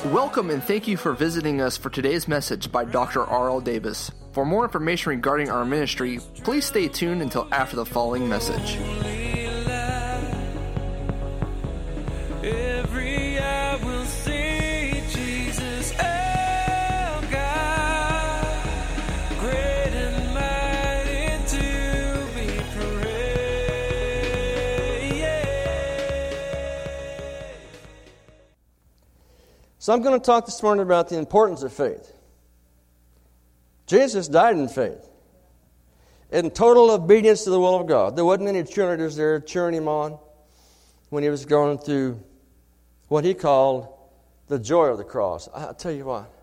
Welcome and thank you for visiting us for today's message by Dr. R.L. Davis. For more information regarding our ministry, please stay tuned until after the following message. So I'm going to talk this morning about the importance of faith. Jesus died in faith, in total obedience to the will of God. There wasn't any cheerleaders there cheering him on when he was going through what he called the joy of the cross. I'll tell you what,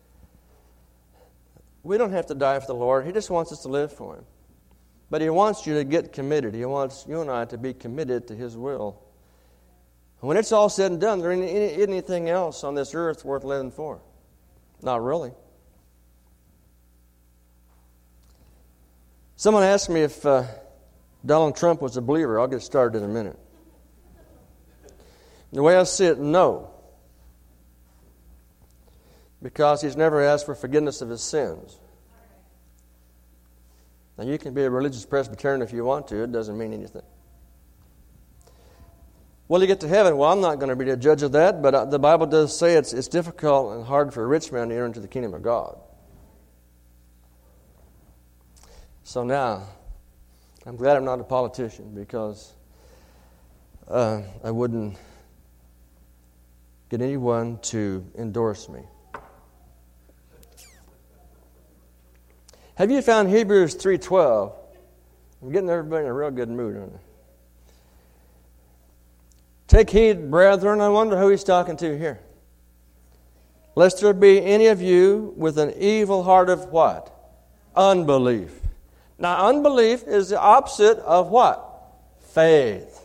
we don't have to die for the Lord. He just wants us to live for Him. But He wants you to get committed. He wants you and I to be committed to His will. When it's all said and done, there isn't anything else on this earth worth living for. Not really. Someone asked me if Donald Trump was a believer. I'll get started in a minute. The way I see it, no. Because he's never asked for forgiveness of his sins. Now, you can be a religious Presbyterian if you want to. It doesn't mean anything. Will you get to heaven? Well, I'm not going to be the judge of that, but the Bible does say it's difficult and hard for a rich man to enter into the kingdom of God. So now, I'm glad I'm not a politician because I wouldn't get anyone to endorse me. Have you found Hebrews 3:12? I'm getting everybody in a real good mood, aren't I? Take heed, brethren. I wonder who he's talking to here. Lest there be any of you with an evil heart of what? Unbelief. Now, unbelief is the opposite of what? Faith.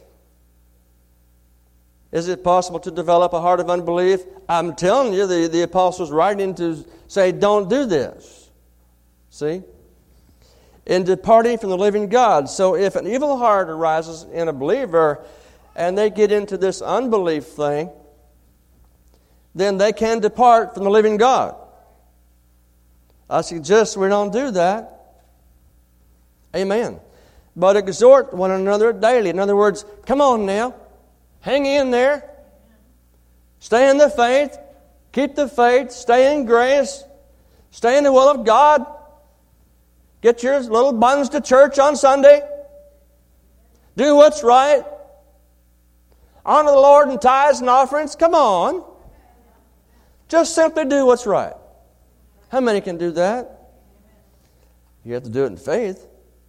Is it possible to develop a heart of unbelief? I'm telling you, the apostles writing to say, don't do this. See? In departing from the living God. So if an evil heart arises in a believer, and they get into this unbelief thing, then they can depart from the living God. I suggest we don't do that. Amen. But exhort one another daily. In other words, come on now. Hang in there. Stay in the faith. Keep the faith. Stay in grace. Stay in the will of God. Get your little buns to church on Sunday. Do what's right. Honor the Lord in tithes and offerings. Come on. Just simply do what's right. How many can do that? You have to do it in faith.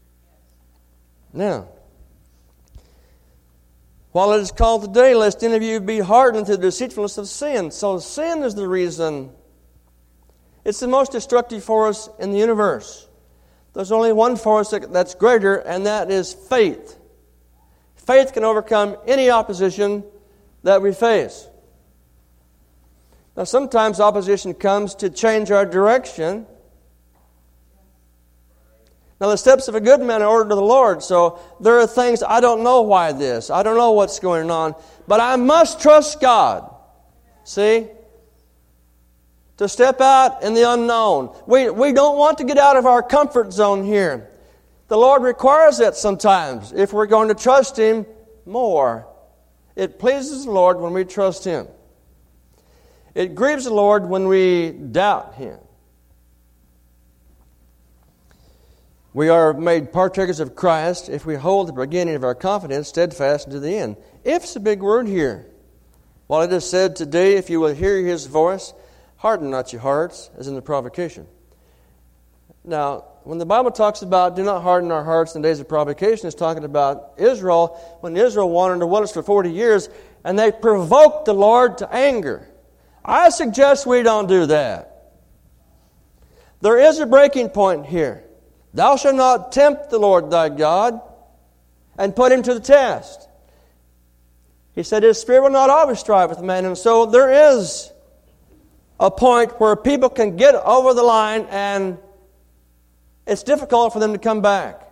Now, while it is called today, lest any of you be hardened to the deceitfulness of sin. So sin is the reason. It's the most destructive force in the universe. There's only one force that's greater, and that is faith. Faith can overcome any opposition that we face. Now, sometimes opposition comes to change our direction. Now, the steps of a good man are ordered to the Lord, so there are things, I don't know why this, I don't know what's going on, but I must trust God. See? To step out in the unknown. We don't want to get out of our comfort zone here. The Lord requires that sometimes if we're going to trust Him more. It pleases the Lord when we trust Him. It grieves the Lord when we doubt Him. We are made partakers of Christ if we hold the beginning of our confidence steadfast to the end. If's a big word here. While it is said today, if you will hear His voice, harden not your hearts, as in the provocation. Now, when the Bible talks about do not harden our hearts in the days of provocation, it's talking about Israel, when Israel wandered in the wilderness for 40 years, and they provoked the Lord to anger. I suggest we don't do that. There is a breaking point here. Thou shalt not tempt the Lord thy God and put Him to the test. He said His Spirit will not always strive with man, and so there is a point where people can get over the line and it's difficult for them to come back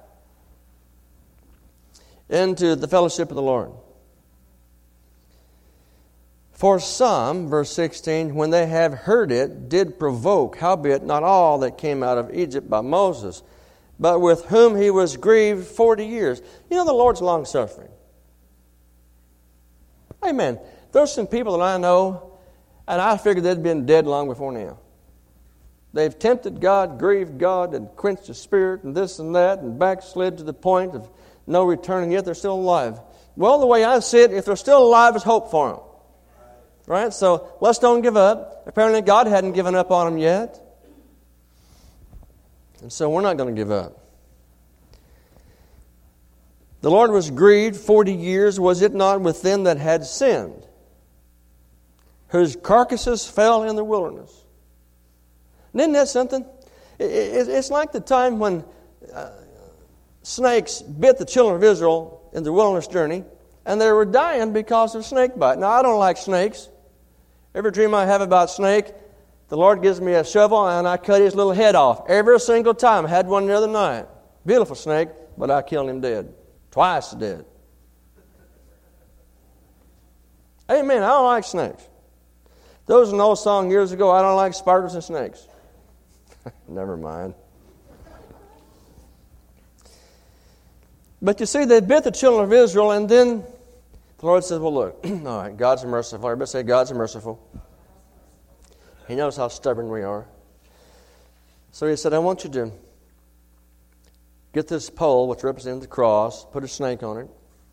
into the fellowship of the Lord. For some, verse 16, when they have heard it, did provoke, howbeit not all that came out of Egypt by Moses, but with whom he was grieved 40 years. You know, the Lord's long-suffering. Amen. There's some people that I know, and I figured they'd been dead long before now. They've tempted God, grieved God, and quenched the Spirit, and this and that, and backslid to the point of no return, and yet they're still alive. Well, the way I see it, if they're still alive, there's hope for them. Right? So let's don't give up. Apparently God hadn't given up on them yet. And so we're not going to give up. The Lord was grieved 40 years, was it not, with them that had sinned, whose carcasses fell in the wilderness. And isn't that something? It's like the time when snakes bit the children of Israel in the wilderness journey, and they were dying because of snake bite. Now, I don't like snakes. Every dream I have about snake, the Lord gives me a shovel, and I cut his little head off. Every single time. I had one the other night. Beautiful snake, but I killed him dead. Twice dead. Amen. I don't like snakes. There was an old song years ago, I don't like spiders and snakes. Never mind. But you see, they bit the children of Israel, and then the Lord says, well, look, all right, God's merciful. Everybody say, God's merciful. He knows how stubborn we are. So he said, I want you to get this pole, which represents the cross, put a snake on it.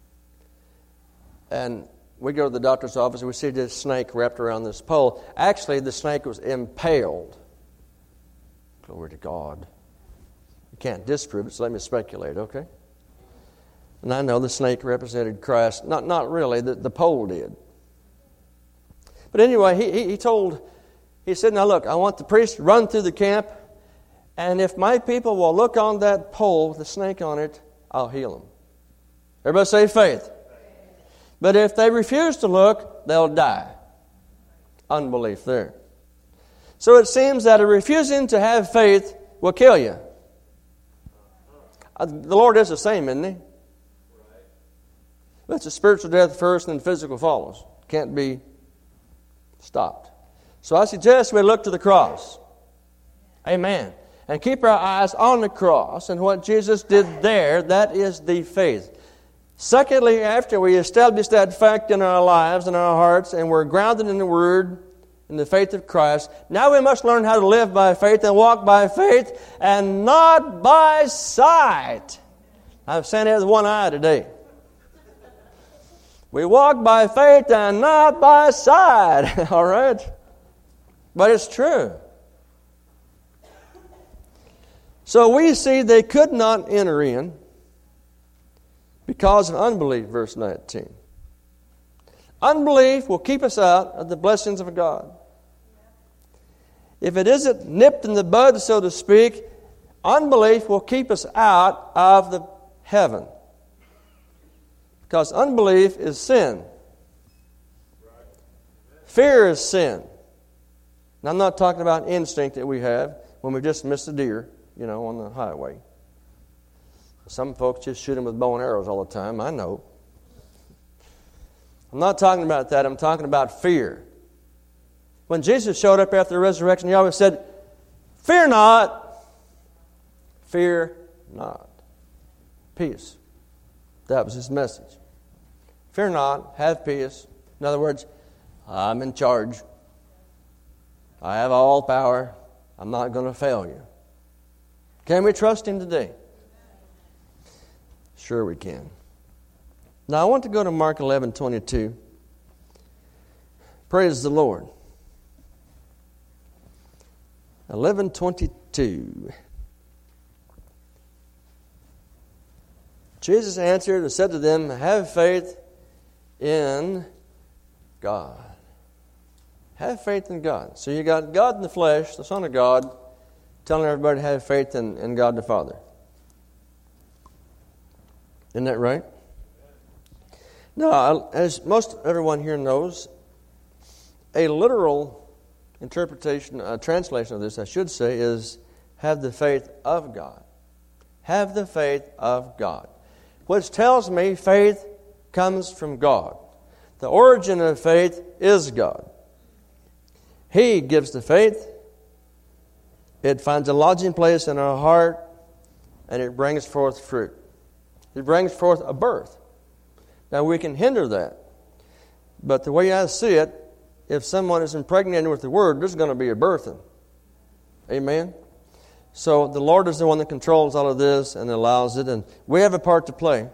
And we go to the doctor's office, and we see this snake wrapped around this pole. Actually, the snake was impaled. Glory to God. You can't disprove it, so let me speculate, okay? And I know the snake represented Christ. Not really, the pole did. But anyway, he said, now look, I want the priest to run through the camp, and if my people will look on that pole with the snake on it, I'll heal them. Everybody say faith. But if they refuse to look, they'll die. Unbelief there. So it seems that refusing to have faith will kill you. The Lord is the same, isn't He? It's a spiritual death first, and then physical follows. Can't be stopped. So I suggest we look to the cross. Amen. And keep our eyes on the cross and what Jesus did there. That is the faith. Secondly, after we establish that fact in our lives and our hearts, and we're grounded in the Word, in the faith of Christ, now we must learn how to live by faith and walk by faith and not by sight. I'm saying it with one eye today. We walk by faith and not by sight. All right? But it's true. So we see they could not enter in because of unbelief, verse 19. Unbelief will keep us out of the blessings of God. If it isn't nipped in the bud, so to speak, unbelief will keep us out of the heaven. Because unbelief is sin. Fear is sin. And I'm not talking about instinct that we have when we just miss a deer, on the highway. Some folks just shoot them with bow and arrows all the time. I know. I'm not talking about that. I'm talking about fear. When Jesus showed up after the resurrection, He always said, fear not. Fear not. Peace. That was His message. Fear not. Have peace. In other words, I'm in charge. I have all power. I'm not going to fail you. Can we trust Him today? Sure we can. Now I want to go to Mark 11:22. Praise the Lord. 11:22. Jesus answered and said to them, have faith in God. Have faith in God. So you got God in the flesh, the Son of God, telling everybody to have faith in God the Father. Isn't that right? Now, as most everyone here knows, a literal interpretation, a translation of this, I should say, is have the faith of God. Have the faith of God. Which tells me faith comes from God. The origin of faith is God. He gives the faith. It finds a lodging place in our heart, and it brings forth fruit. It brings forth a birth. Now, we can hinder that. But the way I see it, if someone is impregnated with the Word, there's going to be a birthing. Amen? So the Lord is the one that controls all of this and allows it, and we have a part to play.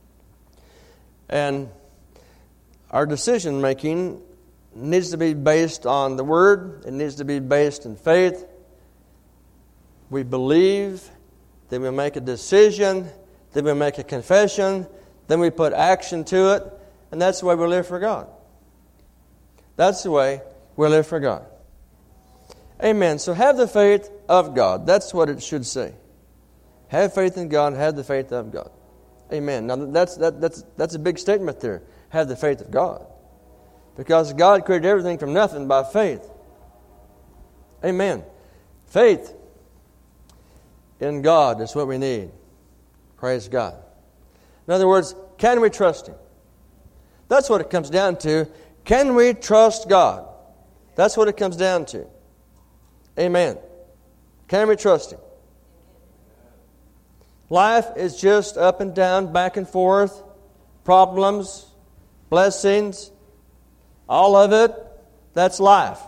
And our decision-making needs to be based on the Word. It needs to be based in faith. We believe, then we make a decision, then we make a confession, then we put action to it, and that's the way we live for God. That's the way we live for God. Amen. So have the faith of God. That's what it should say. Have faith in God, have the faith of God. Amen. Now that's a big statement there. Have the faith of God. Because God created everything from nothing by faith. Amen. Faith in God is what we need. Praise God. In other words, can we trust Him? That's what it comes down to. Can we trust God? That's what it comes down to. Amen. Can we trust Him? Life is just up and down, back and forth, problems, blessings, all of it. That's life.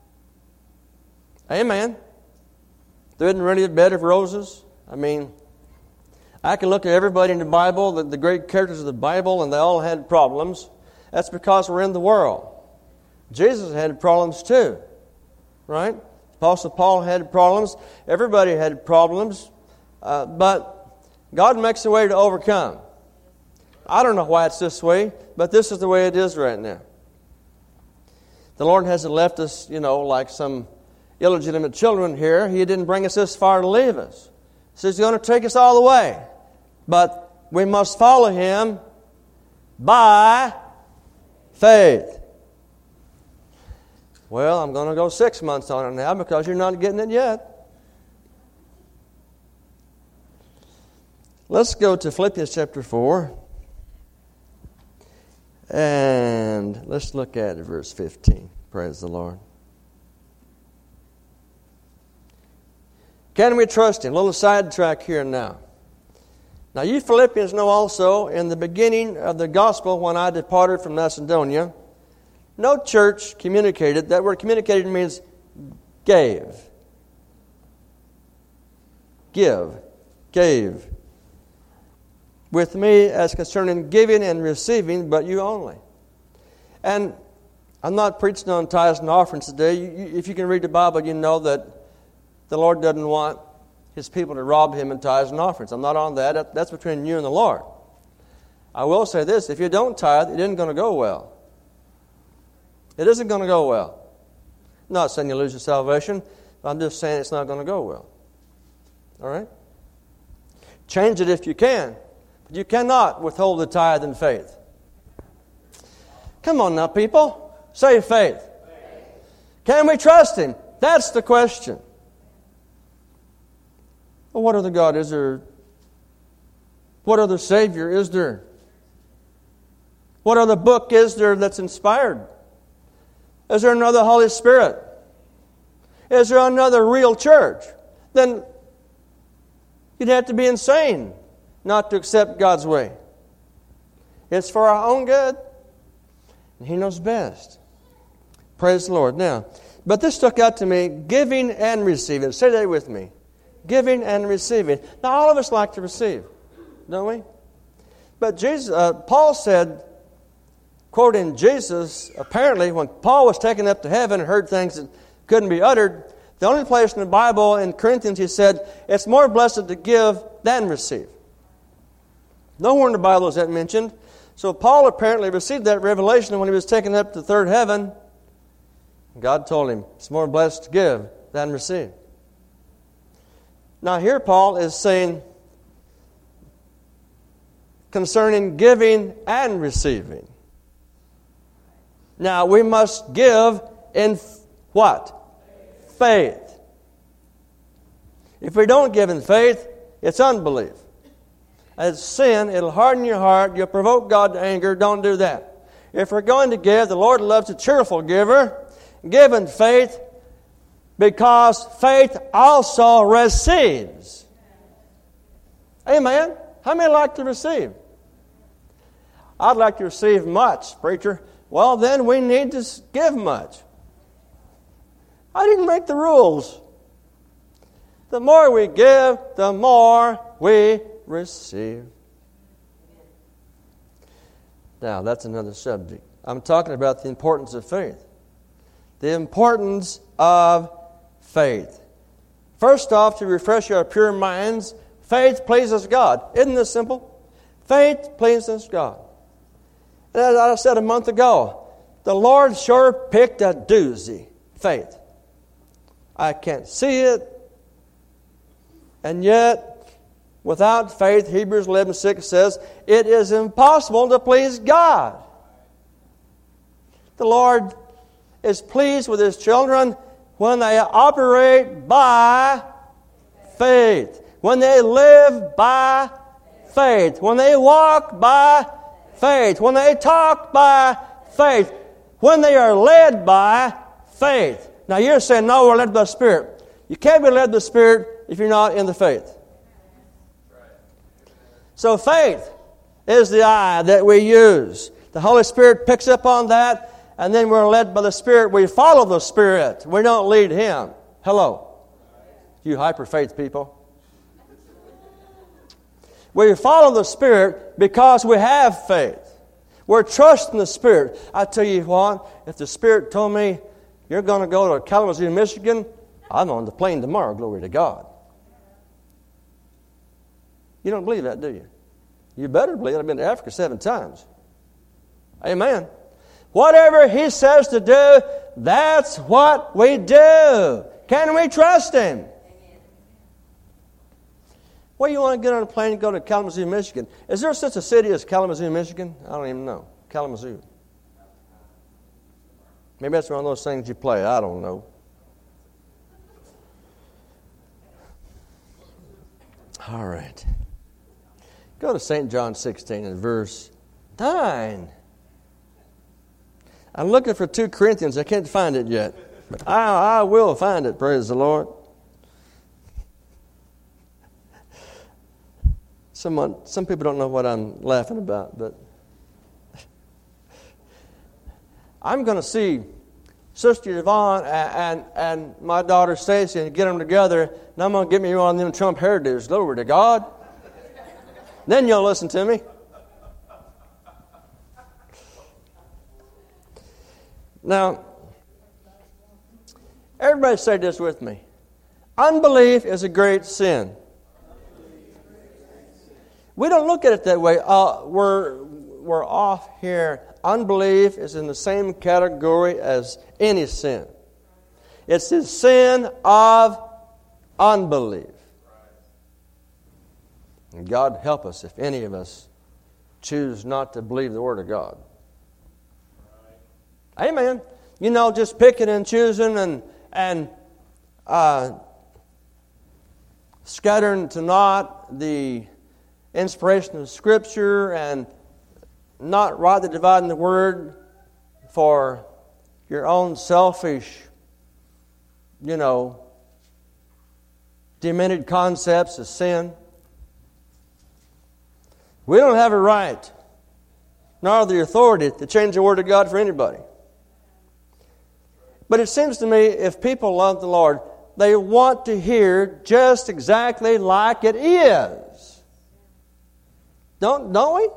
Amen. There isn't really a bed of roses. I mean, I can look at everybody in the Bible, the great characters of the Bible, and they all had problems. That's because we're in the world. Jesus had problems too, right? Apostle Paul had problems. Everybody had problems. But God makes a way to overcome. I don't know why it's this way, but this is the way it is right now. The Lord hasn't left us, like some illegitimate children here. He didn't bring us this far to leave us. He says He's going to take us all the way. But we must follow Him by faith. Well, I'm going to go 6 months on it now because you're not getting it yet. Let's go to Philippians chapter 4. And let's look at verse 15. Praise the Lord. Can we trust Him? A little sidetrack here now. Now, you Philippians know also, in the beginning of the gospel, when I departed from Macedonia, no church communicated. That word communicated means gave. Give. Gave. With me as concerning giving and receiving, but you only. And I'm not preaching on tithes and offerings today. If you can read the Bible, you know that the Lord doesn't want His people to rob Him in tithes and offerings. I'm not on that. That's between you and the Lord. I will say this. If you don't tithe, it isn't going to go well. It isn't going to go well. I'm not saying you lose your salvation, but I'm just saying it's not going to go well. All right? Change it if you can. But you cannot withhold the tithe in faith. Come on now, people. Say faith. Can we trust Him? That's the question. Well, what other God is there? What other Savior is there? What other book is there that's inspired? Is there another Holy Spirit? Is there another real church? Then you'd have to be insane not to accept God's way. It's for our own good, and He knows best. Praise the Lord. Now, but this stuck out to me, giving and receiving. Say that with me. Giving and receiving. Now, all of us like to receive, don't we? But Paul said, quoting Jesus, apparently when Paul was taken up to heaven and heard things that couldn't be uttered, the only place in the Bible in Corinthians he said, it's more blessed to give than receive. Nowhere in the Bible is that mentioned. So Paul apparently received that revelation when he was taken up to third heaven. God told him, it's more blessed to give than receive. Now here Paul is saying concerning giving and receiving. Now we must give in what? Faith. If we don't give in faith, it's unbelief. It's sin. It'll harden your heart. You'll provoke God to anger. Don't do that. If we're going to give, the Lord loves a cheerful giver. Give in faith, because faith also receives. Amen. How many like to receive? I'd like to receive much, preacher. Well, then we need to give much. I didn't make the rules. The more we give, the more we receive. Now, that's another subject. I'm talking about the importance of faith. The importance of faith. First off, to refresh our pure minds, faith pleases God. Isn't this simple? Faith pleases God. And as I said a month ago, the Lord sure picked a doozy, faith. I can't see it, and yet, without faith, Hebrews 11:6 says, it is impossible to please God. The Lord is pleased with His children when they operate by faith, when they live by faith, when they walk by faith, when they talk by faith, when they are led by faith. Now you're saying, no, we're led by the Spirit. You can't be led by the Spirit if you're not in the faith. So faith is the eye that we use. The Holy Spirit picks up on that, and then we're led by the Spirit. We follow the Spirit. We don't lead Him. Hello. You hyper-faith people. We follow the Spirit because we have faith. We're trusting the Spirit. I tell you what, if the Spirit told me, you're going to go to Kalamazoo, Michigan, I'm on the plane tomorrow, glory to God. You don't believe that, do you? You better believe it. I've been to Africa 7 times. Amen. Whatever He says to do, that's what we do. Can we trust Him? Well, you want to get on a plane and go to Kalamazoo, Michigan. Is there such a city as Kalamazoo, Michigan? I don't even know. Kalamazoo. Maybe that's one of those things you play. I don't know. All right. Go to St. John 16 and verse 9. I'm looking for 2 Corinthians. I can't find it yet. But I will find it, praise the Lord. Some people don't know what I'm laughing about, but I'm going to see Sister Yvonne and my daughter Stacy and get them together, and I'm going to get me one of them Trump hairdos. Glory to God. Then you'll listen to me. Now, everybody say this with me. Unbelief is a great sin. We don't look at it that way. We're off here. Unbelief is in the same category as any sin. It's the sin of unbelief. And God help us if any of us choose not to believe the Word of God. Amen. You know, just picking and choosing and scattering to naught the inspiration of Scripture and not rightly dividing the Word for your own selfish, demented concepts of sin. We don't have a right, nor the authority to change the Word of God for anybody. But it seems to me if people love the Lord, they want to hear just exactly like it is. Don't we?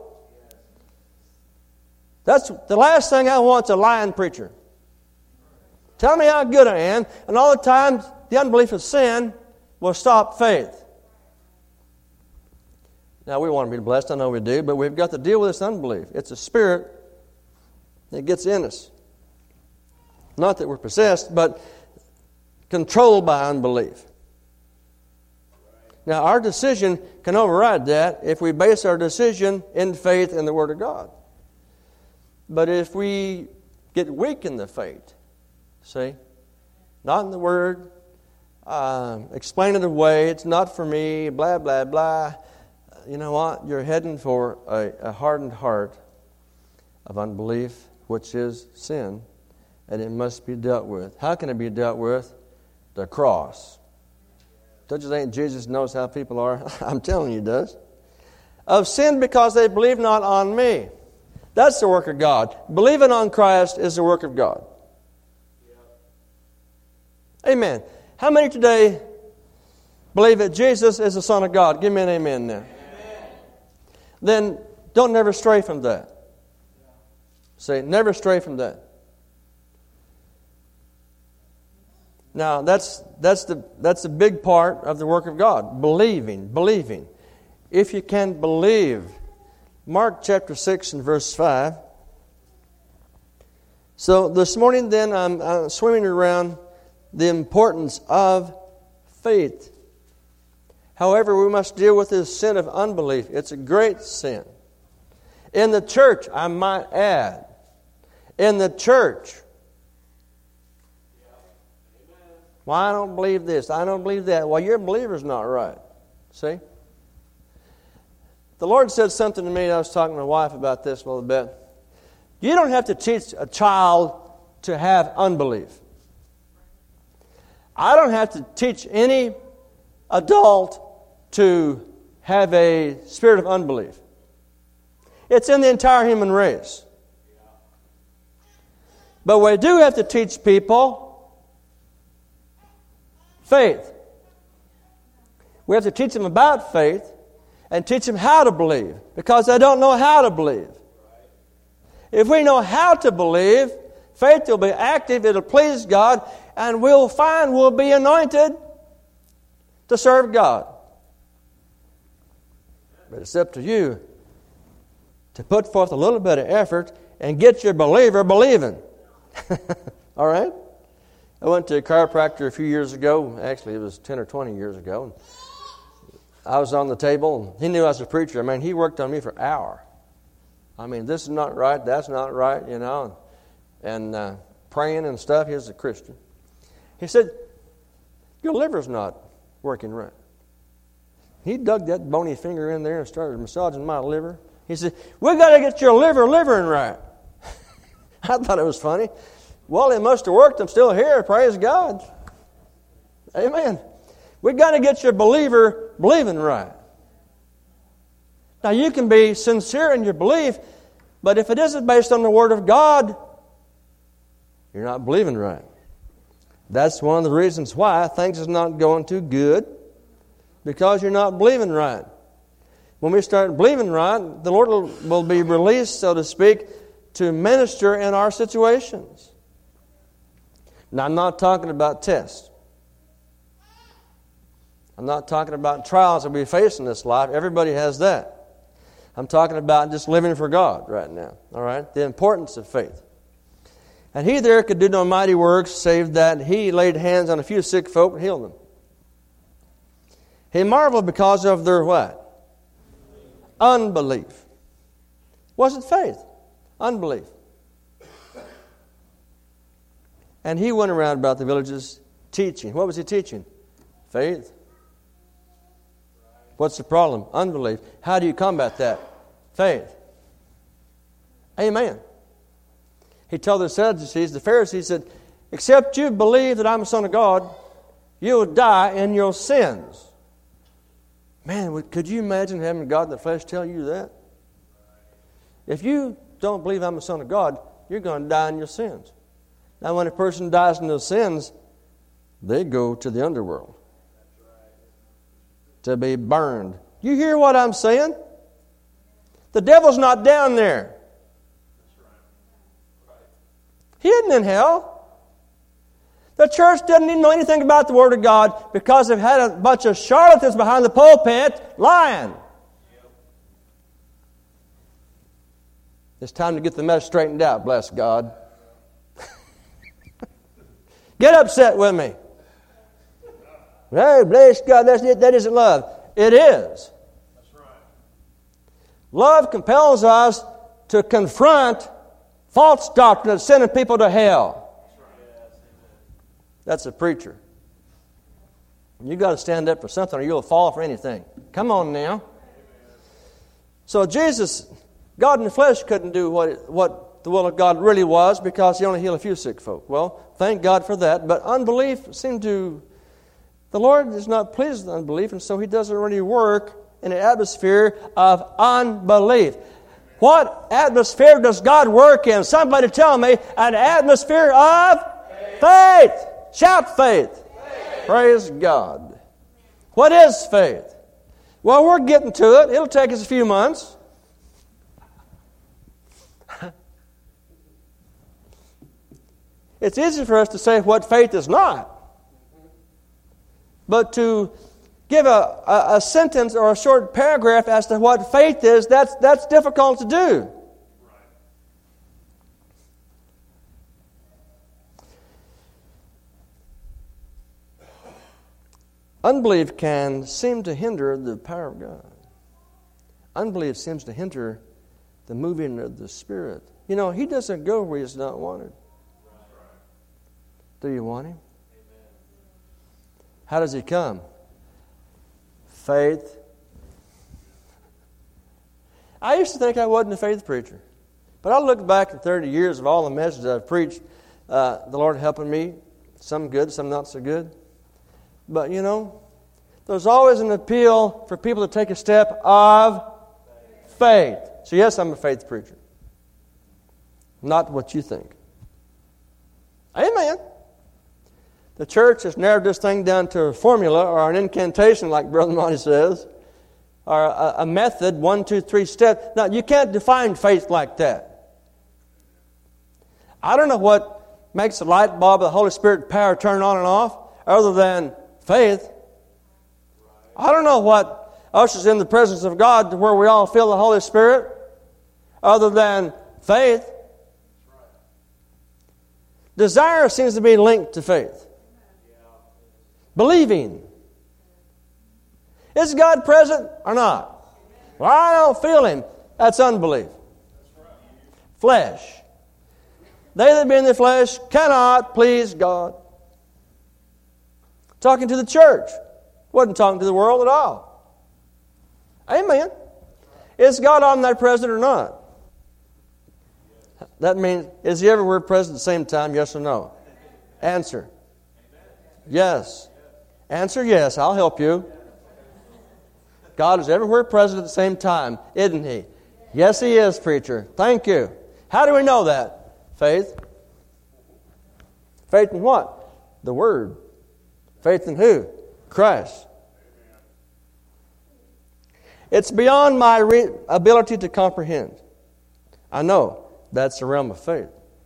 That's the last thing I want is a lying preacher. Tell me how good I am, and all the time the unbelief of sin will stop faith. Now, we want to be blessed, I know we do, but we've got to deal with this unbelief. It's a spirit that gets in us. Not that we're possessed, but controlled by unbelief. Now, our decision can override that if we base our decision in faith in the Word of God. But if we get weak in the faith, see, not in the Word, explain it away, it's not for me, blah, blah, blah, you know what? You're heading for a hardened heart. of unbelief, which is sin, and it must be dealt with. How can it be dealt with? The cross. Don't you think Jesus knows how people are? I'm telling you, he does. Of sin because they believe not on me. That's the work of God. Believing on Christ is the work of God. Amen. How many today believe that Jesus is the Son of God? Give me an amen now. Amen. Then don't never stray from that. Say, never stray from that. Now, that's the big part of the work of God. Believing. If you can believe. Mark chapter 6 and verse 5. So this morning then I'm swimming around the importance of faith. However, we must deal with this sin of unbelief. It's a great sin. In the church, I might add. In the church. Well, I don't believe this. I don't believe that. Well, your believer's not right. See? The Lord said something to me. I was talking to my wife about this a little bit. You don't have to teach a child to have unbelief. I don't have to teach any adult to have a spirit of unbelief. It's in the entire human race. But we do have to teach people faith. We have to teach them about faith and teach them how to believe, because they don't know how to believe. If we know how to believe, faith will be active, it'll please God, and we'll find we'll be anointed to serve God. But it's up to you to put forth a little bit of effort and get your believer believing. All right? I went to a chiropractor a few years ago. Actually, it was 10 or 20 years ago. I was on the table, and he knew I was a preacher. I mean, he worked on me for an hour. I mean, this is not right, that's not right, you know, and praying and stuff. He was a Christian. He said, your liver's not working right. He dug that bony finger in there and started massaging my liver. He said, we got to get your livering right. I thought it was funny. Well, it must have worked. I'm still here. Praise God. Amen. We got to get your believer believing right. Now, you can be sincere in your belief, but if it isn't based on the Word of God, you're not believing right. That's one of the reasons why things is not going too good, because you're not believing right. When we start believing right, the Lord will be released, so to speak, to minister in our situations. Now, I'm not talking about tests. I'm not talking about trials that we face in this life. Everybody has that. I'm talking about just living for God right now. All right? The importance of faith. And he there could do no mighty works, save that he laid hands on a few sick folk and healed them. He marveled because of their what? Unbelief. Wasn't faith. Unbelief. And he went around about the villages teaching. What was he teaching? Faith. What's the problem? Unbelief. How do you combat that? Faith. Amen. He told the Sadducees, the Pharisees said, except you believe that I'm the Son of God, you will die in your sins. Man, could you imagine having God in the flesh tell you that? If you don't believe I'm the Son of God, you're going to die in your sins. Now, when a person dies in those sins, they go to the underworld to be burned. You hear what I'm saying? The devil's not down there. He isn't in hell. The church doesn't even know anything about the Word of God because they've had a bunch of charlatans behind the pulpit lying. It's time to get the mess straightened out, bless God. Get upset with me. Hey, bless God, that isn't love. It is. That's right. Love compels us to confront false doctrine that's sending people to hell. That's a preacher. You've got to stand up for something or you'll fall for anything. Come on now. So Jesus God in the flesh couldn't do what the will of God really was because He only healed a few sick folk. Well, thank God for that. But unbelief seemed to... The Lord is not pleased with unbelief, and so He doesn't really work in an atmosphere of unbelief. What atmosphere does God work in? Somebody tell me. An atmosphere of faith. Shout faith. Praise God. What is faith? Well, we're getting to it. It'll take us a few months. It's easy for us to say what faith is not. But to give a sentence or a short paragraph as to what faith is, that's difficult to do. Unbelief can seem to hinder the power of God. Unbelief seems to hinder the moving of the Spirit. You know, He doesn't go where He's not wanted. Do you want Him? How does He come? Faith. I used to think I wasn't a faith preacher. But I look back at 30 years of all the messages I've preached, the Lord helping me, some good, some not so good. But, you know, there's always an appeal for people to take a step of faith. So, yes, I'm a faith preacher. Not what you think. Amen. The church has narrowed this thing down to a formula or an incantation, like Brother Monty says, or a method, 1, 2, 3 steps. Now, you can't define faith like that. I don't know what makes the light bulb of the Holy Spirit power turn on and off other than faith. I don't know what ushers in the presence of God to where we all feel the Holy Spirit other than faith. Desire seems to be linked to faith. Believing. Is God present or not? Well, I don't feel Him. That's unbelief. Flesh. They that be in the flesh cannot please God. Talking to the church. Wasn't talking to the world at all. Amen. Is God omnipresent or not? That means, is He everywhere present at the same time, yes or no? Answer. Yes. Answer yes, I'll help you. God is everywhere present at the same time, isn't He? Yes, He is, preacher. Thank you. How do we know that? Faith. Faith in what? The Word. Faith in who? Christ. It's beyond my ability to comprehend. I know that's the realm of faith.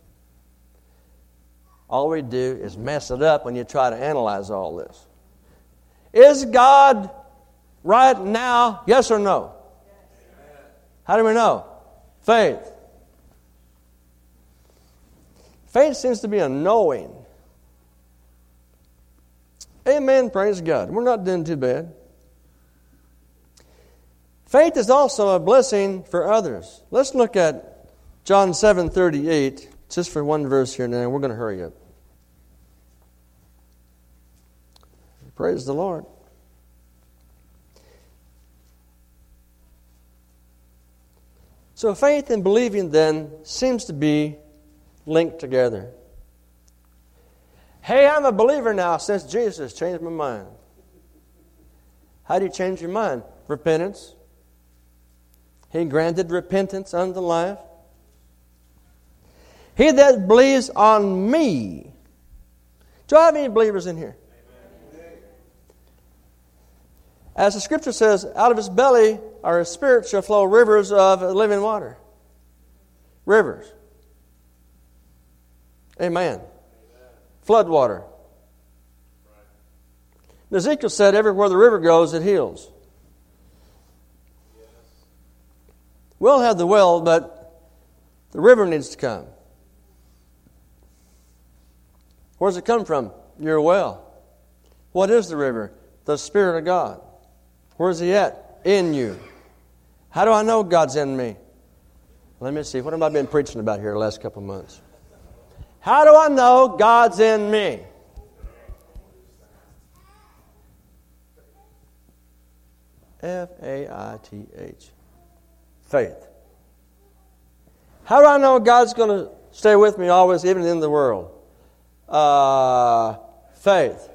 All we do is mess it up when you try to analyze all this. Is God right now? Yes or no? How do we know? Faith. Faith seems to be a knowing. Amen. Praise God. We're not doing too bad. Faith is also a blessing for others. Let's look at John 7:38, just for one verse here now. We're going to hurry up. Praise the Lord. So faith and believing then seems to be linked together. Hey, I'm a believer now since Jesus changed my mind. How do you change your mind? Repentance. He granted repentance unto life. He that believes on me. Do I have any believers in here? As the Scripture says, out of his belly or his spirit shall flow rivers of living water. Rivers. Amen. Flood water. Ezekiel said, everywhere the river goes, it heals. We'll have the well, but the river needs to come. Where does it come from? Your well. What is the river? The Spirit of God. Where is He at? In you. How do I know God's in me? Let me see. What have I been preaching about here the last couple of months? How do I know God's in me? Faith. Faith. How do I know God's going to stay with me always, even in the world? Faith.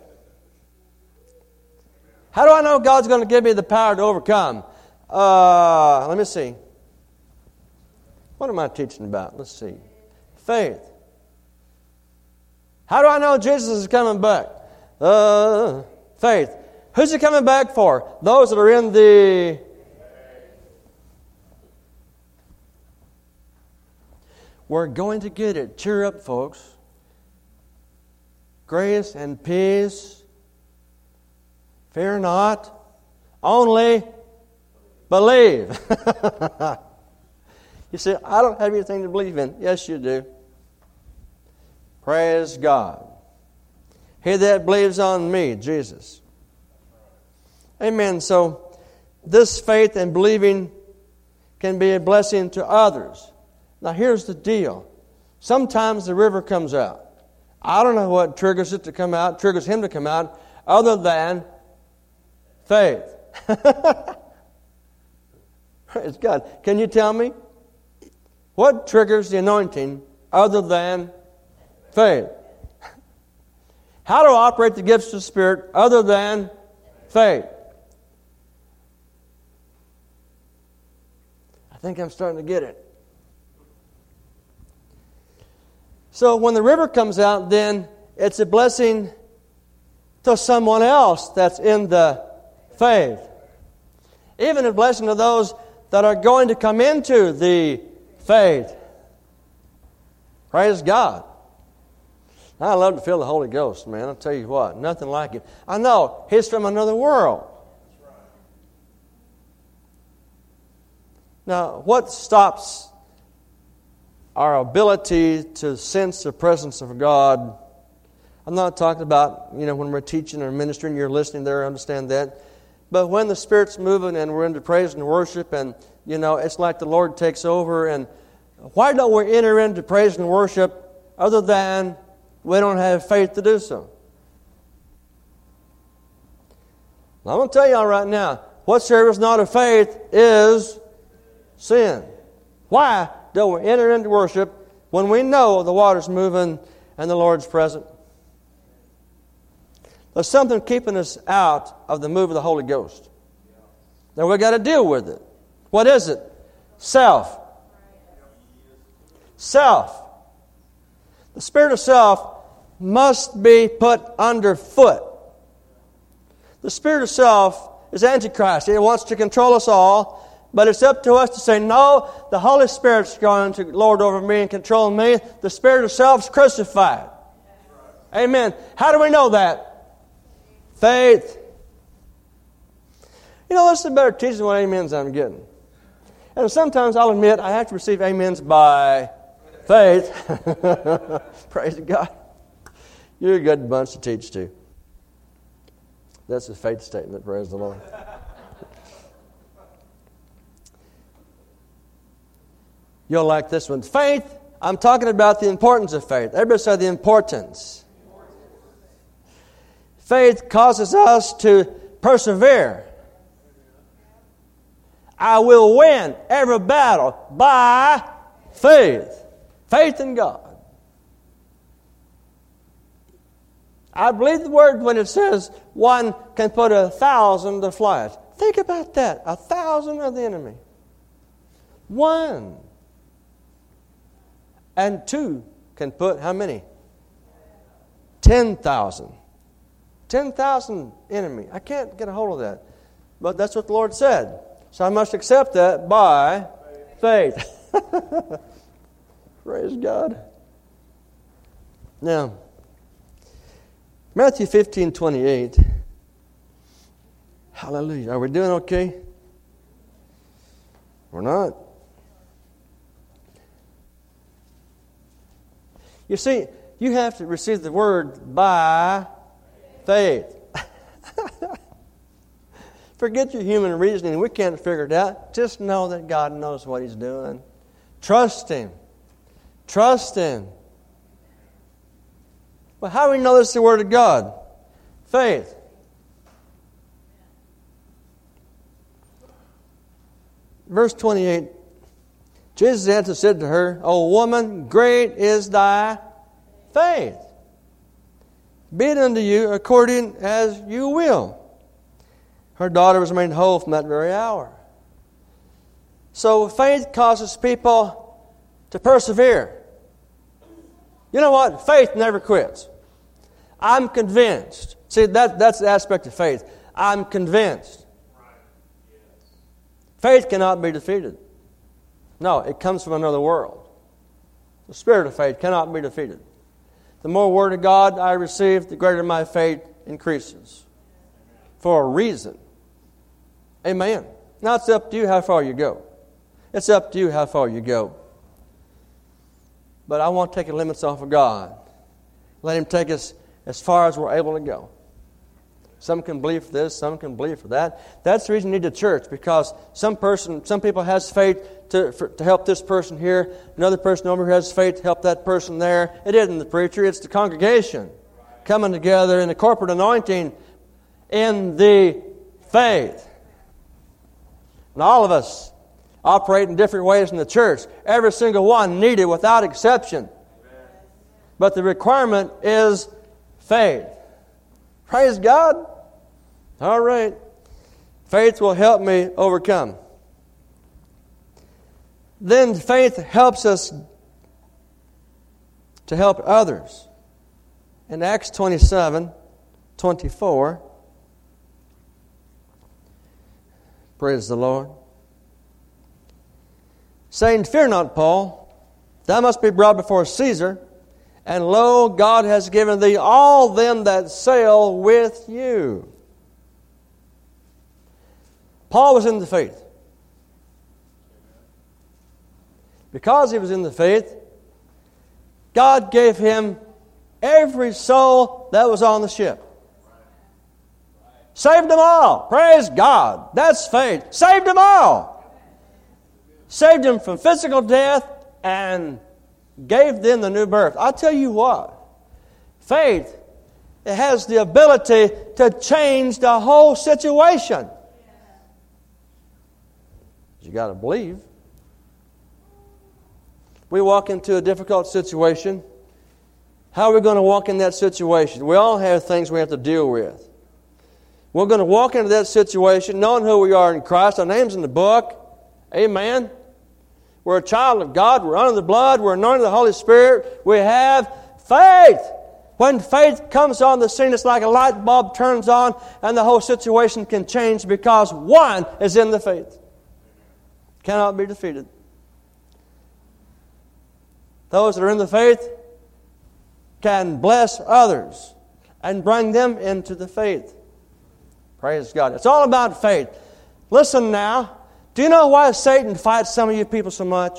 How do I know God's going to give me the power to overcome? Let me see. What am I teaching about? Let's see. Faith. How do I know Jesus is coming back? Faith. Who's he coming back for? Those that are in the... We're going to get it. Cheer up, folks. Grace and peace. Fear not. Only believe. You say, I don't have anything to believe in. Yes, you do. Praise God. He that believes on me, Jesus. Amen. So, this faith and believing can be a blessing to others. Now, here's the deal. Sometimes the river comes out. I don't know what triggers it to come out, triggers him to come out, other than faith. Praise God. Can you tell me? What triggers the anointing other than faith? How to operate the gifts of the Spirit other than faith? I think I'm starting to get it. So when the river comes out, then it's a blessing to someone else that's in the faith. Even a blessing to those that are going to come into the faith. Praise God. I love to feel the Holy Ghost, man. I'll tell you what, nothing like it. I know, He's from another world. Now, what stops our ability to sense the presence of God? I'm not talking about, when we're teaching or ministering, you're listening there, I understand that. But when the Spirit's moving and we're into praise and worship and, it's like the Lord takes over. And why don't we enter into praise and worship other than we don't have faith to do so? Now, I'm going to tell y'all right now, whatsoever is not of faith is sin. Why don't we enter into worship when we know the water's moving and the Lord's present? There's something keeping us out of the move of the Holy Ghost. Now we've got to deal with it. What is it? Self. Self. The spirit of self must be put underfoot. The spirit of self is Antichrist. It wants to control us all, but it's up to us to say, no, the Holy Spirit's going to lord over me and control me. The spirit of self's crucified. Amen. How do we know that? Faith. This is a better teaching than what amens I'm getting. And sometimes I'll admit I have to receive amens by faith. Praise God. You're a good bunch to teach to. That's a faith statement, praise the Lord. You'll like this one. Faith, I'm talking about the importance of faith. Everybody say the importance. Faith causes us to persevere. I will win every battle by faith. Faith in God. I believe the word when it says one can put 1,000 to flight. Think about that. 1,000 of the enemy. One. And two can put how many? 10,000. 10,000 enemy. I can't get a hold of that. But that's what the Lord said. So I must accept that by faith. Praise God. Now, Matthew 15:28. Hallelujah. Are we doing okay? We're not. You see, you have to receive the word by faith. Forget your human reasoning. We can't figure it out. Just know that God knows what He's doing. Trust Him. Trust Him. Well, how do we know this is the Word of God? Faith. Verse 28, Jesus answered and said to her, O woman, great is thy faith. Be it unto you according as you will. Her daughter was made whole from that very hour. So faith causes people to persevere. You know what? Faith never quits. I'm convinced. See, that's the aspect of faith. I'm convinced. Faith cannot be defeated. No, it comes from another world. The spirit of faith cannot be defeated. The more Word of God I receive, the greater my faith increases. For a reason. Amen. Now it's up to you how far you go. It's up to you how far you go. But I want to take the limits off of God. Let Him take us as far as we're able to go. Some can believe for this, some can believe for that. That's the reason you need the church, because some people has faith to help this person here. Another person over here has faith to help that person there. It isn't the preacher, it's the congregation coming together in the corporate anointing in the faith. And all of us operate in different ways in the church. Every single one needed without exception. But the requirement is faith. Praise God. All right. Faith will help me overcome. Then faith helps us to help others. In Acts 27:24, praise the Lord. Saying, Fear not, Paul, thou must be brought before Caesar, and lo, God has given thee all them that sail with you. Paul was in the faith. Because he was in the faith, God gave him every soul that was on the ship. Saved them all. Praise God. That's faith. Saved them all. Saved them from physical death and gave them the new birth. I'll tell you what. Faith, it has the ability to change the whole situation. You got to believe. We walk into a difficult situation. How are we going to walk in that situation? We all have things we have to deal with. We're going to walk into that situation knowing who we are in Christ. Our name's in the book. Amen. We're a child of God. We're under the blood. We're anointed of the Holy Spirit. We have faith. When faith comes on the scene, it's like a light bulb turns on and the whole situation can change because one is in the faith. Cannot be defeated. Those that are in the faith can bless others and bring them into the faith. Praise God. It's all about faith. Listen now. Do you know why Satan fights some of you people so much?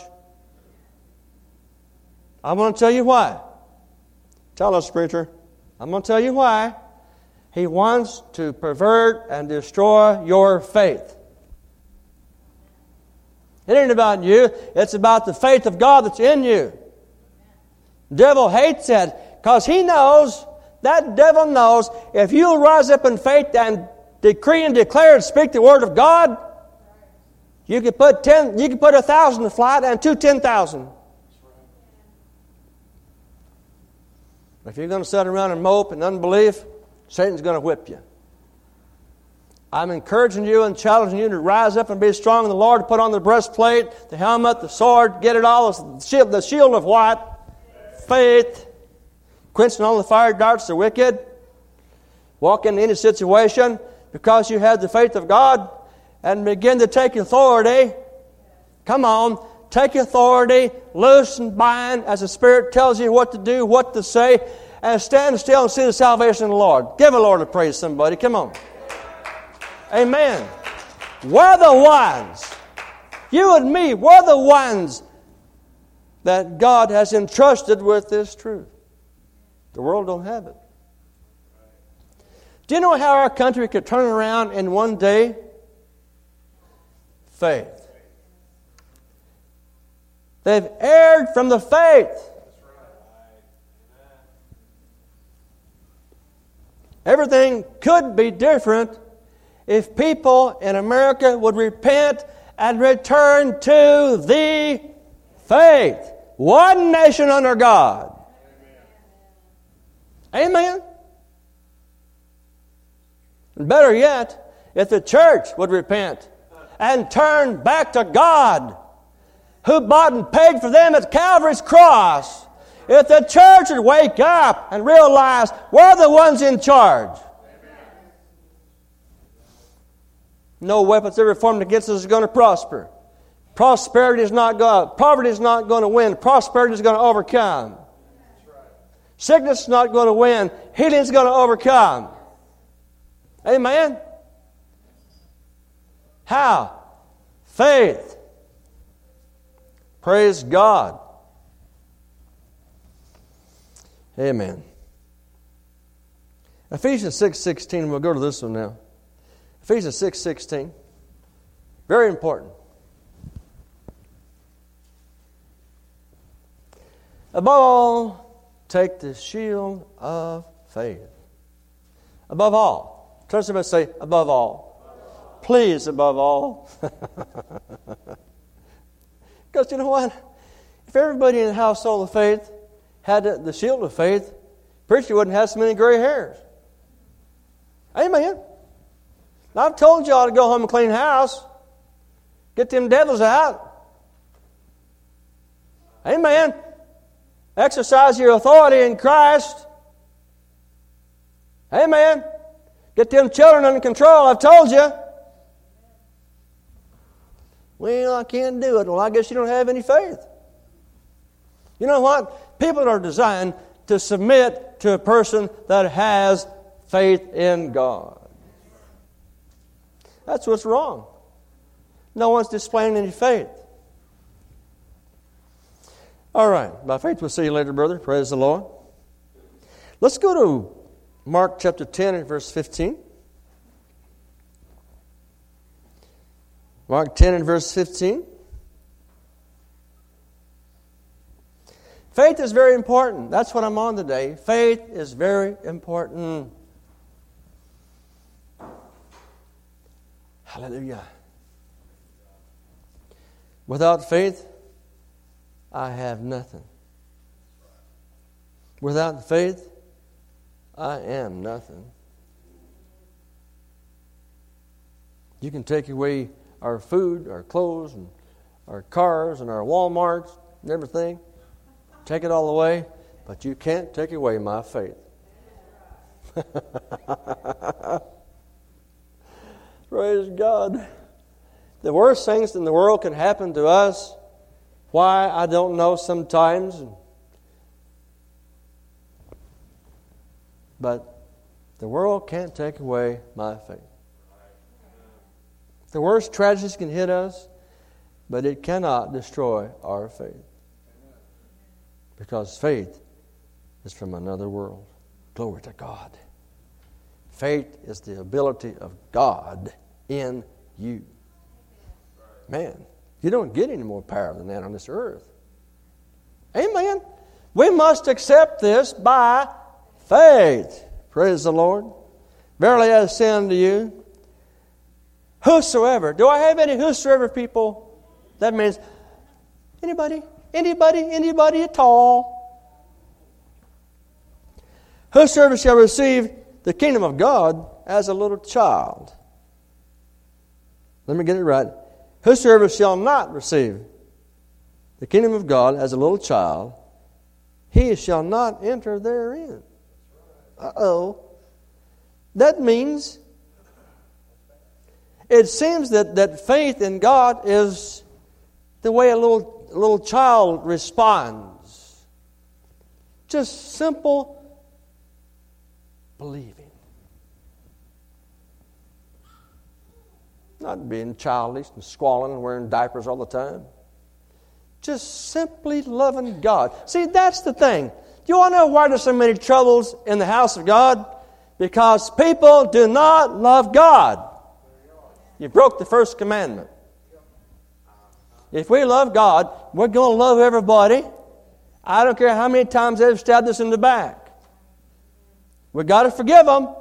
I'm going to tell you why. Tell us, preacher. I'm going to tell you why. He wants to pervert and destroy your faith. It ain't about you. It's about the faith of God that's in you. The devil hates that because he knows, that devil knows, if you'll rise up in faith and decree and declare and speak the word of God, you could put 1,000 to flight and 10,000. If you're going to sit around and mope in unbelief, Satan's going to whip you. I'm encouraging you and challenging you to rise up and be strong in the Lord, to put on the breastplate, the helmet, the sword, get it all, the shield of what? Faith. Quenching all the fire darts of the wicked. Walk into any situation because you have the faith of God and begin to take authority. Come on, take authority, loose and bind as the Spirit tells you what to do, what to say, and stand still and see the salvation of the Lord. Give the Lord a praise, somebody. Come on. Amen. We're the ones, you and me, we're the ones that God has entrusted with this truth. The world don't have it. Do you know how our country could turn around in one day? Faith. They've erred from the faith. Everything could be different if people in America would repent and return to the faith. One nation under God. Amen. And better yet, if the church would repent and turn back to God, who bought and paid for them at Calvary's cross. If the church would wake up and realize we're the ones in charge. No weapons ever formed against us is going to prosper. Poverty is not going to win. Prosperity is going to overcome. Sickness is not going to win. Healing is going to overcome. Amen? How? Faith. Praise God. Amen. Ephesians 6:16. We'll go to this one now. Ephesians 6:16. Very important. Above all, take the shield of faith. Above all. Turn to somebody and say, above all. Please, above all. Because you know what? If everybody in the household of faith had the shield of faith, preacher wouldn't have so many gray hairs. Amen. Now, I've told y'all to go home and clean house. Get them devils out. Amen. Exercise your authority in Christ. Amen. Get them children under control. I've told you. Well, I can't do it. Well, I guess you don't have any faith. You know what? People are designed to submit to a person that has faith in God. That's what's wrong. No one's displaying any faith. All right. By faith, we'll see you later, brother. Praise the Lord. Let's go to Mark chapter 10 and verse 15. Mark 10 and verse 15. Faith is very important. That's what I'm on today. Faith is very important. Hallelujah. Without faith, I have nothing. Without faith, I am nothing. You can take away our food, our clothes, and our cars, and our Walmarts, and everything. Take it all away, but you can't take away my faith. Praise God. The worst things in the world can happen to us. Why, I don't know sometimes. But the world can't take away my faith. The worst tragedies can hit us, but it cannot destroy our faith. Because faith is from another world. Glory to God. Faith is the ability of God in you. Man, you don't get any more power than that on this earth. Amen. We must accept this by faith. Praise the Lord. Verily I say unto you, whosoever. Do I have any whosoever people? That means anybody at all. Whosoever shall receive the kingdom of God as a little child. Let me get it right. Whosoever shall not receive the kingdom of God as a little child, he shall not enter therein. Uh-oh. That means it seems that faith in God is the way a little child responds. Just simple believing. Not being childish and squalling and wearing diapers all the time. Just simply loving God. See, that's the thing. You want to know why there's so many troubles in the house of God? Because people do not love God. You broke the first commandment. If we love God, we're going to love everybody. I don't care how many times they've stabbed us in the back. We've got to forgive them.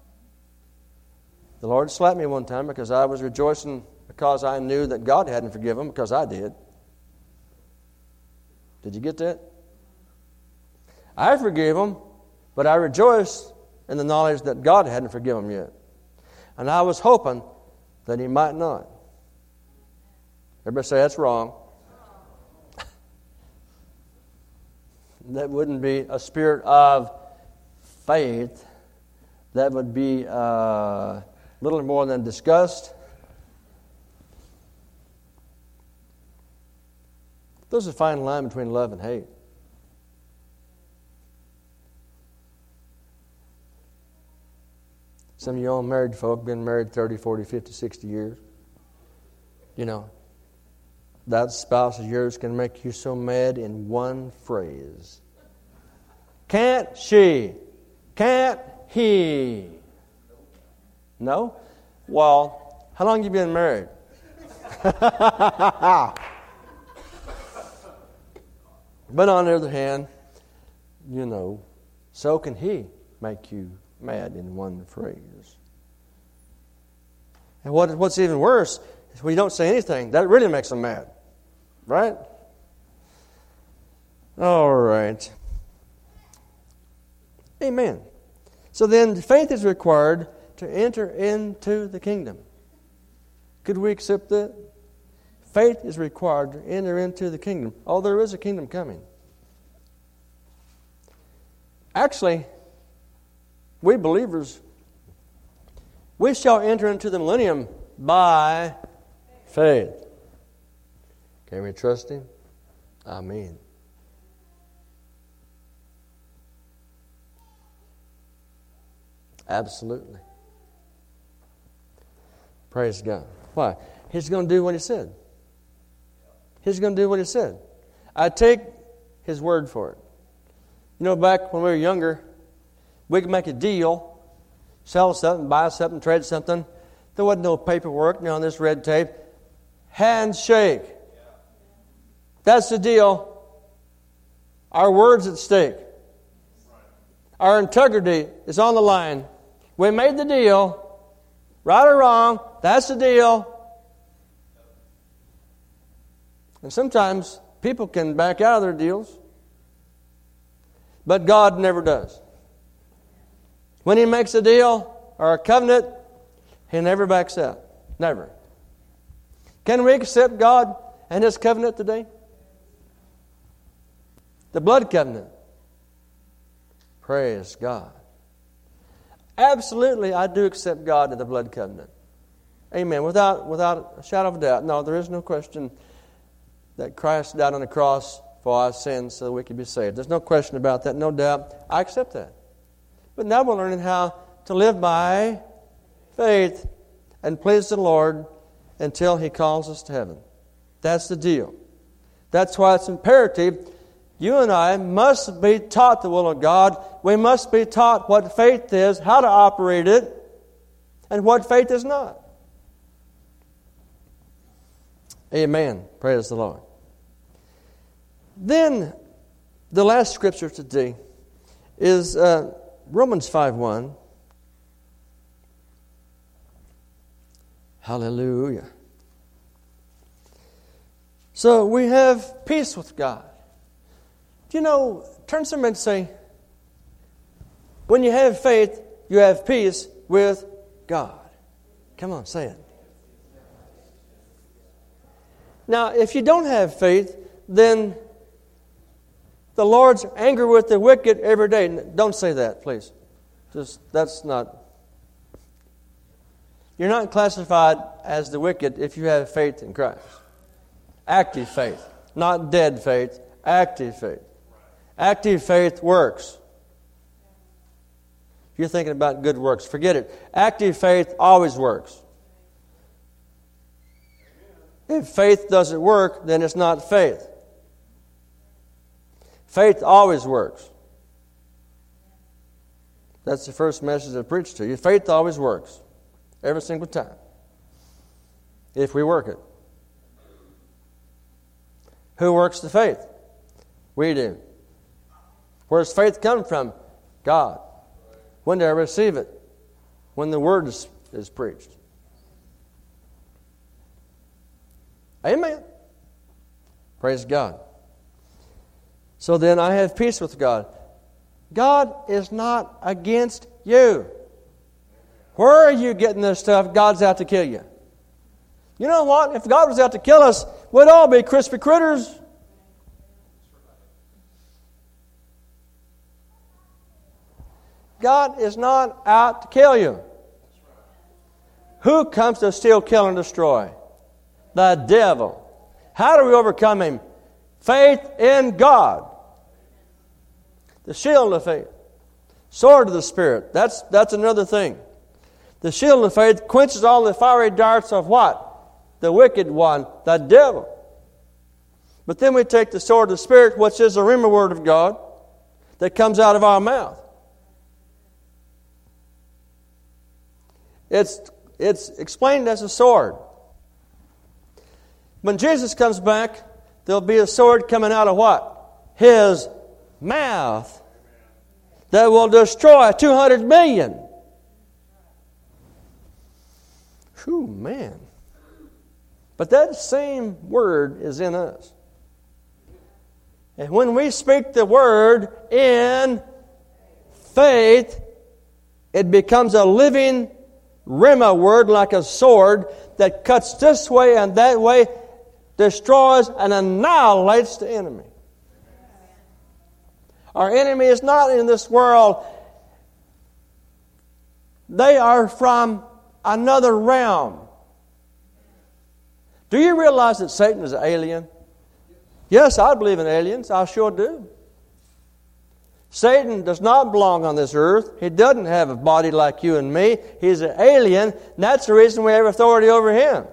The Lord slapped me one time because I was rejoicing because I knew that God hadn't forgiven them because I did. Did you get that? I forgave him, but I rejoiced in the knowledge that God hadn't forgiven him yet. And I was hoping that he might not. Everybody say that's wrong. That wouldn't be a spirit of faith. That would be little more than disgust. There's a fine line between love and hate. Some of you all married folk been married 30, 40, 50, 60 years. You know, that spouse of yours can make you so mad in one phrase. Can't she? Can't he? No? Well, how long have you been married? But on the other hand, you know, so can he make you mad in one phrase. And what's even worse is when you don't say anything, that really makes them mad. Right? All right. Amen. So then faith is required to enter into the kingdom. Could we accept that? Faith is required to enter into the kingdom. Oh, there is a kingdom coming. Actually, we believers, we shall enter into the millennium by faith. Can we trust Him? Amen. Absolutely. Praise God. Why? He's going to do what He said. He's going to do what He said. I take His word for it. You know, back when we were younger, we could make a deal, sell something, buy something, trade something. There wasn't no paperwork, no this red tape. Handshake. That's the deal. Our word's at stake. Our integrity is on the line. We made the deal. Right or wrong, that's the deal. And sometimes people can back out of their deals. But God never does. When He makes a deal or a covenant, He never backs out. Never. Can we accept God and His covenant today? The blood covenant. Praise God. Absolutely, I do accept God and the blood covenant. Amen. Without a shadow of a doubt. No, there is no question that Christ died on the cross for our sins so that we could be saved. There's no question about that, no doubt. I accept that. But now we're learning how to live by faith and please the Lord until He calls us to heaven. That's the deal. That's why it's imperative. You and I must be taught the will of God. We must be taught what faith is, how to operate it, and what faith is not. Amen. Praise the Lord. Then, the last scripture today is Romans 5:1. Hallelujah. So we have peace with God. Do you know, turn to somebody and say, when you have faith, you have peace with God. Come on, say it. Now, if you don't have faith, then the Lord's angry with the wicked every day. Don't say that, please. That's not. You're not classified as the wicked if you have faith in Christ. Active faith, not dead faith. Active faith. Active faith works. If you're thinking about good works, forget it. Active faith always works. If faith doesn't work, then it's not faith. Faith always works. That's the first message I preached to you. Faith always works. Every single time. If we work it. Who works the faith? We do. Where does faith come from? God. When do I receive it? When the Word is preached. Amen. Praise God. So then I have peace with God. God is not against you. Where are you getting this stuff? God's out to kill you. You know what? If God was out to kill us, we'd all be crispy critters. God is not out to kill you. Who comes to steal, kill, and destroy? The devil. How do we overcome him? Faith in God. The shield of faith. Sword of the Spirit. That's another thing. The shield of faith quenches all the fiery darts of what? The wicked one, the devil. But then we take the sword of the Spirit, which is the Rhema word of God, that comes out of our mouth. It's explained as a sword. When Jesus comes back, there'll be a sword coming out of what? His mouth that will destroy 200 million. Whew, man. But that same word is in us. And when we speak the word in faith, it becomes a living Rhema word like a sword that cuts this way and that way, destroys and annihilates the enemy. Our enemy is not in this world. They are from another realm. Do you realize that Satan is an alien? Yes, I believe in aliens. I sure do. Satan does not belong on this earth. He doesn't have a body like you and me. He's an alien, and that's the reason we have authority over him.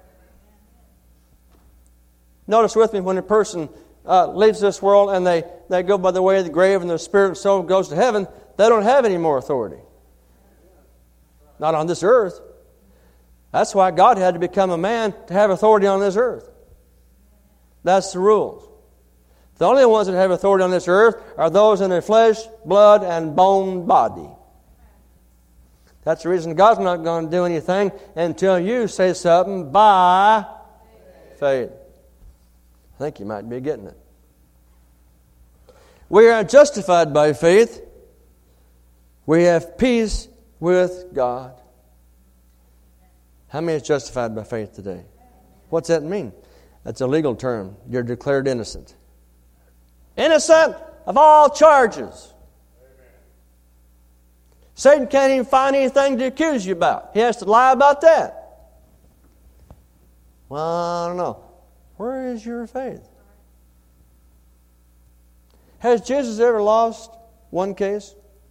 Notice with me, when a person leaves this world and they go by the way of the grave and their spirit and soul goes to heaven, they don't have any more authority. Not on this earth. That's why God had to become a man to have authority on this earth. That's the rules. The only ones that have authority on this earth are those in their flesh, blood, and bone body. That's the reason God's not going to do anything until you say something by faith. I think you might be getting it. We are justified by faith. We have peace with God. How many is justified by faith today? What's that mean? That's a legal term. You're declared innocent. Innocent of all charges. Satan can't even find anything to accuse you about. He has to lie about that. Well, I don't know. Where is your faith? Has Jesus ever lost one case?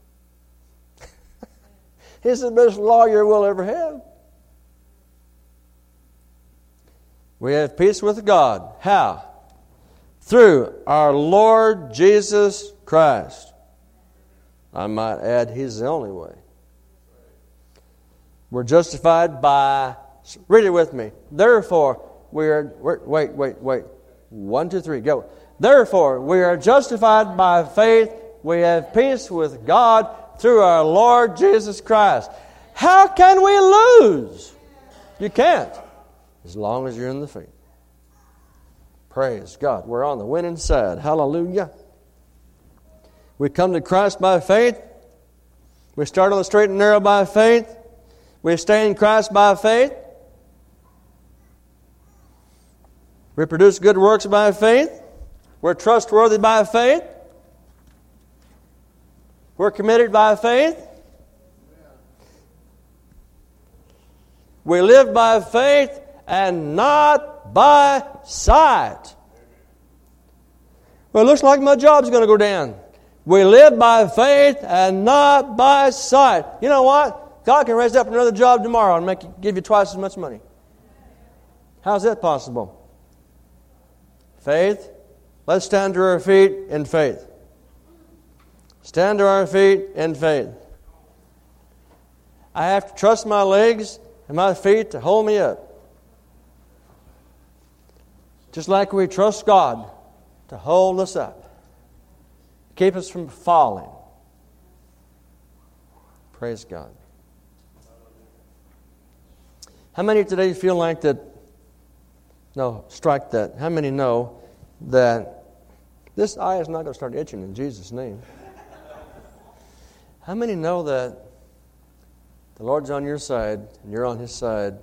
He's the best lawyer we'll ever have. We have peace with God. How? Through our Lord Jesus Christ. I might add, He's the only way. We're justified by, read it with me. Therefore, wait. 1, 2, 3, go. Therefore, we are justified by faith. We have peace with God through our Lord Jesus Christ. How can we lose? You can't. As long as you're in the faith. Praise God. We're on the winning side. Hallelujah. We come to Christ by faith. We start on the straight and narrow by faith. We stay in Christ by faith. We produce good works by faith. We're trustworthy by faith. We're committed by faith. We live by faith and not by sight. Well, it looks like my job's going to go down. We live by faith and not by sight. You know what? God can raise up another job tomorrow and give you twice as much money. How's that possible? Faith. Let's stand to our feet in faith. Stand to our feet in faith. I have to trust my legs and my feet to hold me up. Just like we trust God to hold us up. Keep us from falling. Praise God. How many today feel like that? No, strike that. How many know that This eye is not going to start itching in Jesus' name. How many know that the Lord's on your side and you're on His side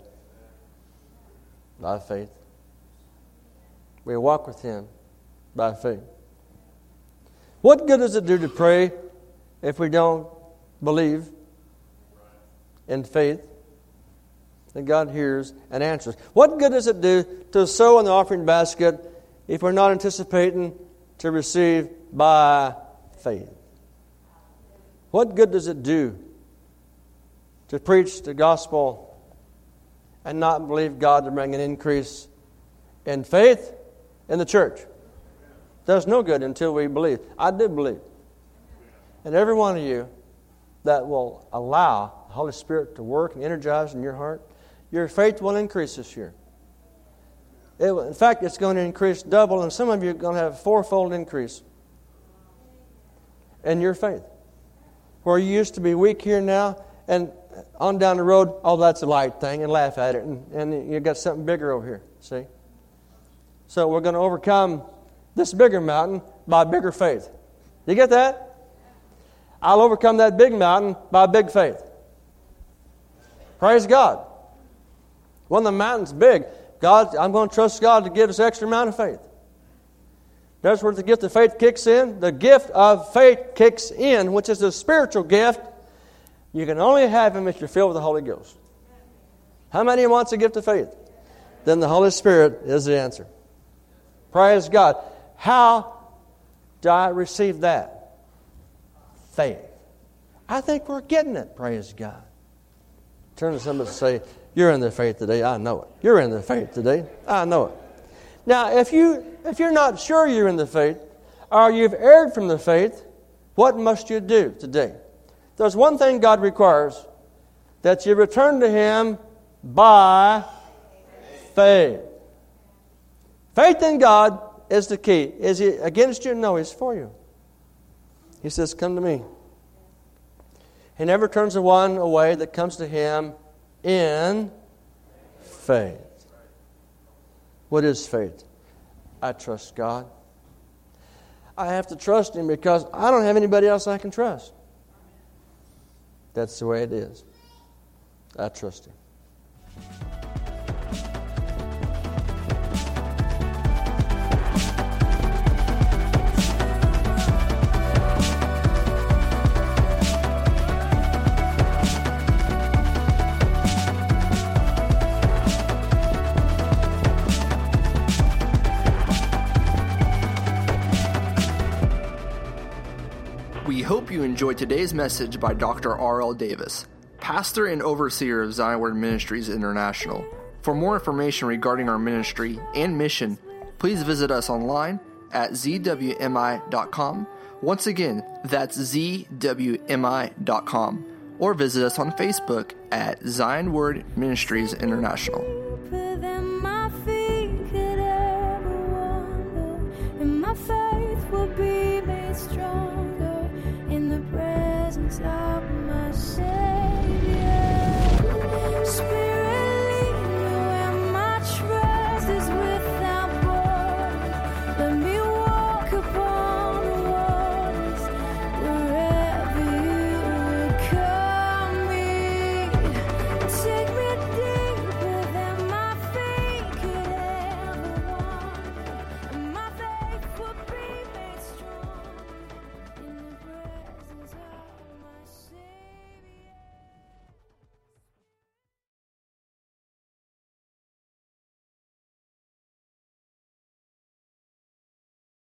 by faith? We walk with Him by faith. What good does it do to pray if we don't believe in faith that God hears and answers? What good does it do to sow in the offering basket if we're not anticipating to receive by faith? What good does it do to preach the gospel and not believe God to bring an increase in faith in the church? Does no good until we believe. I do believe. And every one of you that will allow the Holy Spirit to work and energize in your heart, your faith will increase this year. In fact, it's going to increase double, and some of you are going to have a fourfold increase in your faith. Where you used to be weak here now, and on down the road, oh, that's a light thing, and laugh at it, and you've got something bigger over here, see? So we're going to overcome this bigger mountain by bigger faith. You get that? I'll overcome that big mountain by big faith. Praise God. When the mountain's big, I'm going to trust God to give us extra amount of faith. That's where the gift of faith kicks in. The gift of faith kicks in, which is a spiritual gift. You can only have Him if you're filled with the Holy Ghost. How many wants a gift of faith? Then the Holy Spirit is the answer. Praise God. How do I receive that? Faith. I think we're getting it, praise God. Turn to somebody and say, you're in the faith today, I know it. You're in the faith today, I know it. Now, if you're not sure you're in the faith, or you've erred from the faith, what must you do today? There's one thing God requires, that you return to Him by faith. Faith in God is the key. Is He against you? No, He's for you. He says, come to me. He never turns the one away that comes to Him in faith. What is faith? I trust God. I have to trust Him because I don't have anybody else I can trust. That's the way it is. I trust Him. We hope you enjoyed today's message by Dr. R.L. Davis, pastor and overseer of Zion Word Ministries International. For more information regarding our ministry and mission, please visit us online at zwmi.com. Once again, that's zwmi.com. Or visit us on Facebook at Zion Word Ministries International. Stronger in the presence of myself.